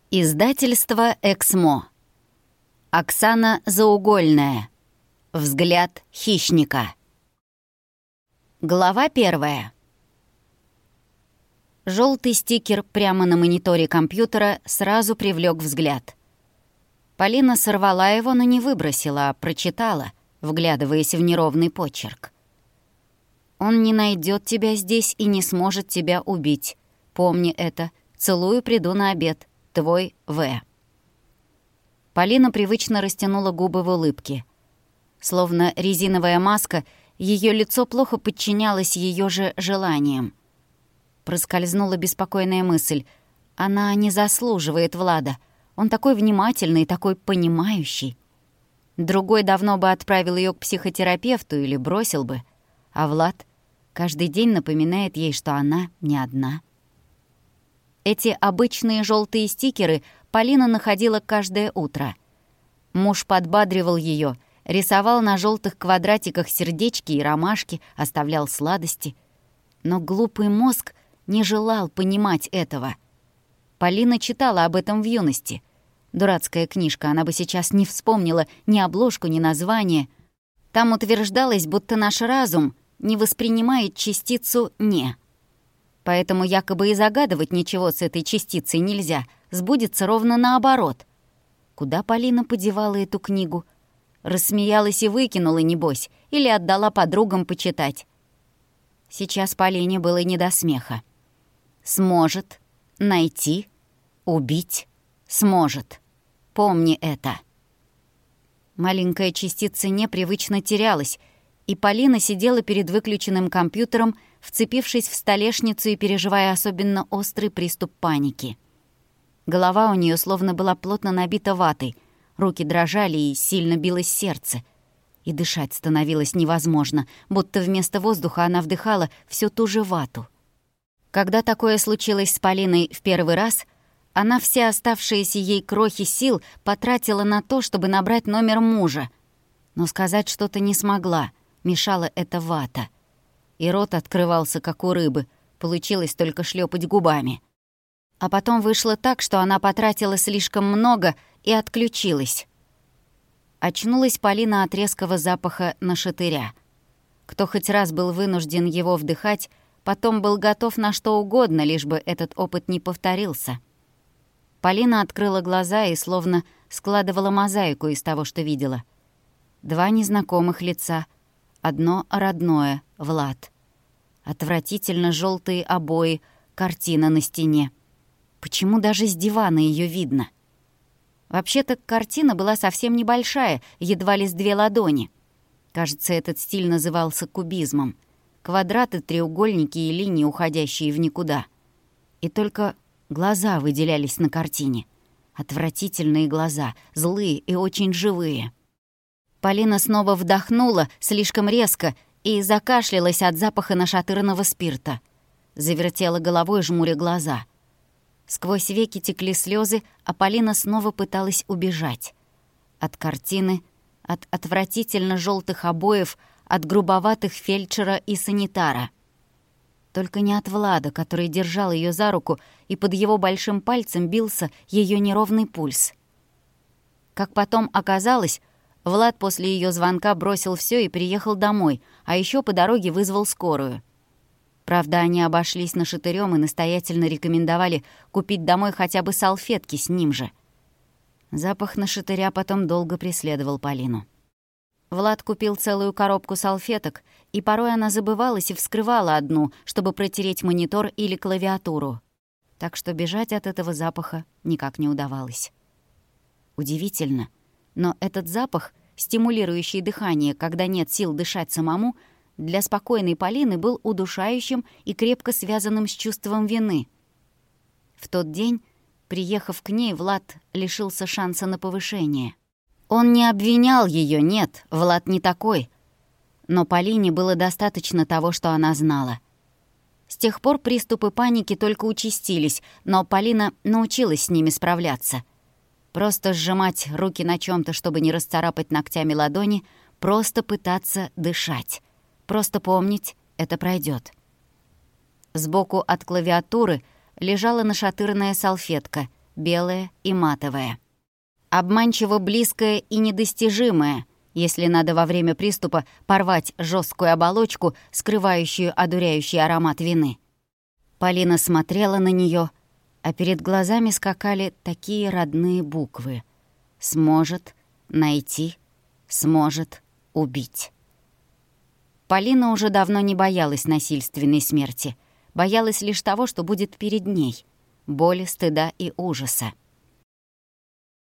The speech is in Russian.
Издательство «Эксмо». Оксана Заугольная. Взгляд хищника. Глава 1. Желтый стикер прямо на мониторе компьютера сразу привлек взгляд. Полина сорвала его, но не выбросила, а прочитала, вглядываясь в неровный почерк. «Он не найдет тебя здесь и не сможет тебя убить. Помни это. Целую, приду на обед. Твой В». Полина привычно растянула губы в улыбке. Словно резиновая маска, ее лицо плохо подчинялось ее же желаниям. Проскользнула беспокойная мысль. Она не заслуживает Влада. Он такой внимательный, такой понимающий. Другой давно бы отправил ее к психотерапевту или бросил бы. А Влад каждый день напоминает ей, что она не одна. Эти обычные желтые стикеры Полина находила каждое утро. Муж подбадривал ее, рисовал на желтых квадратиках сердечки и ромашки, оставлял сладости. Но глупый мозг не желал понимать этого. Полина читала об этом в юности. Дурацкая книжка, она бы сейчас не вспомнила ни обложку, ни название. Там утверждалось, будто наш разум не воспринимает частицу «не». Поэтому якобы и загадывать ничего с этой частицей нельзя, сбудется ровно наоборот. Куда Полина подевала эту книгу? Рассмеялась и выкинула, небось, или отдала подругам почитать. Сейчас Полине было не до смеха. Сможет найти, убить, сможет. Помни это. Маленькая частица непривычно терялась, и Полина сидела перед выключенным компьютером, вцепившись в столешницу и переживая особенно острый приступ паники. Голова у нее словно была плотно набита ватой, руки дрожали и сильно билось сердце. И дышать становилось невозможно, будто вместо воздуха она вдыхала всю ту же вату. Когда такое случилось с Полиной в первый раз, она все оставшиеся ей крохи сил потратила на то, чтобы набрать номер мужа. Но сказать что-то не смогла, мешала эта вата. И рот открывался, как у рыбы, получилось только шлепать губами. А потом вышло так, что она потратила слишком много и отключилась. Очнулась Полина от резкого запаха нашатыря. Кто хоть раз был вынужден его вдыхать, потом был готов на что угодно, лишь бы этот опыт не повторился. Полина открыла глаза и словно складывала мозаику из того, что видела. 2 незнакомых лица, одно родное — Влад. Отвратительно желтые обои, картина на стене. Почему даже с дивана ее видно? Вообще-то картина была совсем небольшая, едва ли с 2 ладони. Кажется, этот стиль назывался кубизмом. Квадраты, треугольники и линии, уходящие в никуда. И только глаза выделялись на картине. Отвратительные глаза, злые и очень живые. Полина снова вдохнула слишком резко и закашлялась от запаха нашатырного спирта. Завертела головой, жмуря глаза. Сквозь веки текли слезы, а Полина снова пыталась убежать. От картины, от отвратительно желтых обоев, от грубоватых фельдшера и санитара. Только не от Влада, который держал ее за руку, и под его большим пальцем бился ее неровный пульс. Как потом оказалось, Влад после ее звонка бросил все и приехал домой, а еще по дороге вызвал скорую. Правда, они обошлись нашатырём и настоятельно рекомендовали купить домой хотя бы салфетки с ним же. Запах нашатыря потом долго преследовал Полину. Влад купил целую коробку салфеток, и порой она забывалась и вскрывала одну, чтобы протереть монитор или клавиатуру. Так что бежать от этого запаха никак не удавалось. Удивительно, но этот запах, стимулирующий дыхание, когда нет сил дышать самому, для спокойной Полины был удушающим и крепко связанным с чувством вины. В тот день, приехав к ней, Влад лишился шанса на повышение. Он не обвинял ее, нет, Влад не такой. Но Полине было достаточно того, что она знала. С тех пор приступы паники только участились, но Полина научилась с ними справляться. Просто сжимать руки на чем-то, чтобы не расцарапать ногтями ладони, просто пытаться дышать. Просто помнить, это пройдет. Сбоку от клавиатуры лежала нашатырная салфетка, белое и матовое. Обманчиво близкое и недостижимое, если надо во время приступа порвать жесткую оболочку, скрывающую одуряющий аромат вины. Полина смотрела на нее, а перед глазами скакали такие родные буквы. «Сможет найти, сможет убить». Полина уже давно не боялась насильственной смерти. Боялась лишь того, что будет перед ней — боли, стыда и ужаса.